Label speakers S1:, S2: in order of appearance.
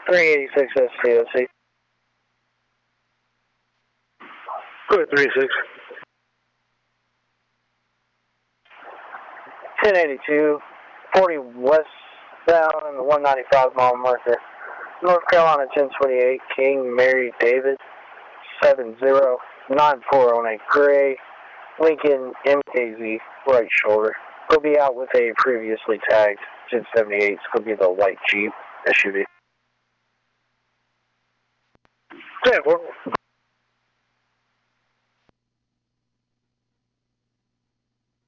S1: 386 STOC.
S2: Go ahead, 36.
S1: 1082, 40 westbound in the 195 mile marker. North Carolina 1028, King Mary David, 7094 on a gray Lincoln MKZ right shoulder. We'll be out with a previously tagged 1078. It's going to be the white Jeep SUV.
S2: 10-4.